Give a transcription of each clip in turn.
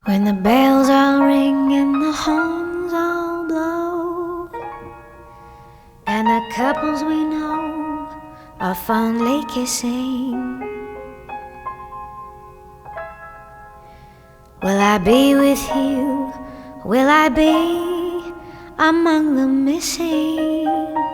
When the bells all ring and the horns all blow, and the couples we know are fondly kissing, will I be with you? Will I be among the missing?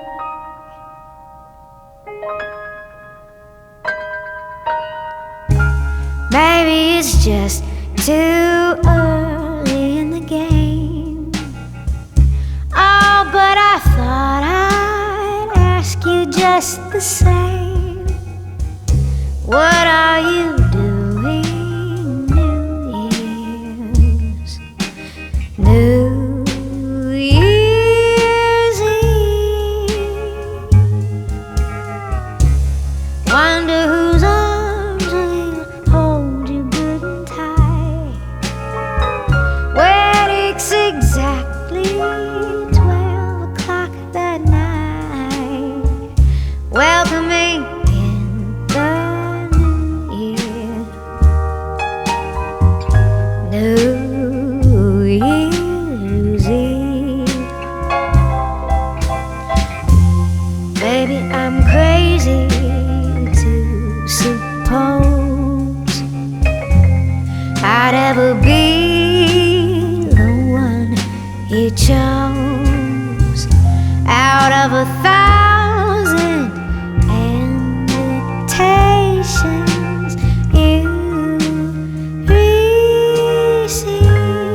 Maybe it's just too early in the game. Oh, but I thought I'd ask you just the same. What are you doing New Year's? New Year's Eve. Wonder whose arms will hold you good and tight when it's exactly 12 o'clock that night, welcoming in the new year. New Year's Eve. Baby, I'm crazy to suppose I'd ever be the one you chose out of 1,000 invitations you receive.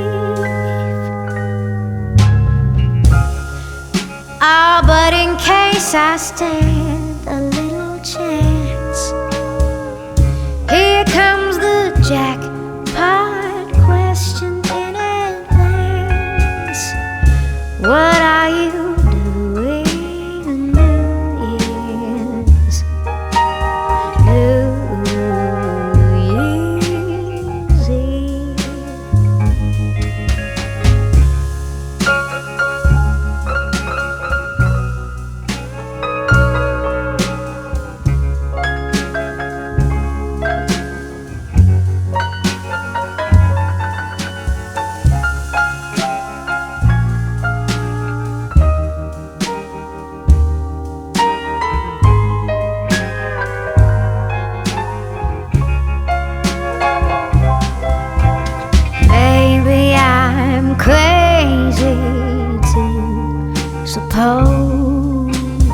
Oh, but in case I stand a little chance, here comes the jackpot question in advance. What are you doing New Year's? New Year's Eve. Maybe I'm crazy to suppose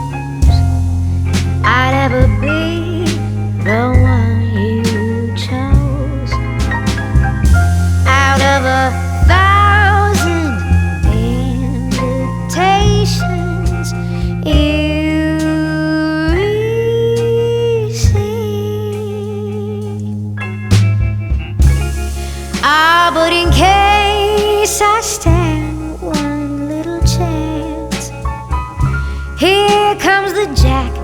I'd ever be the one you chose out of 1,000 invitations you received. Ah, but in case I stand one little chance, here comes the jack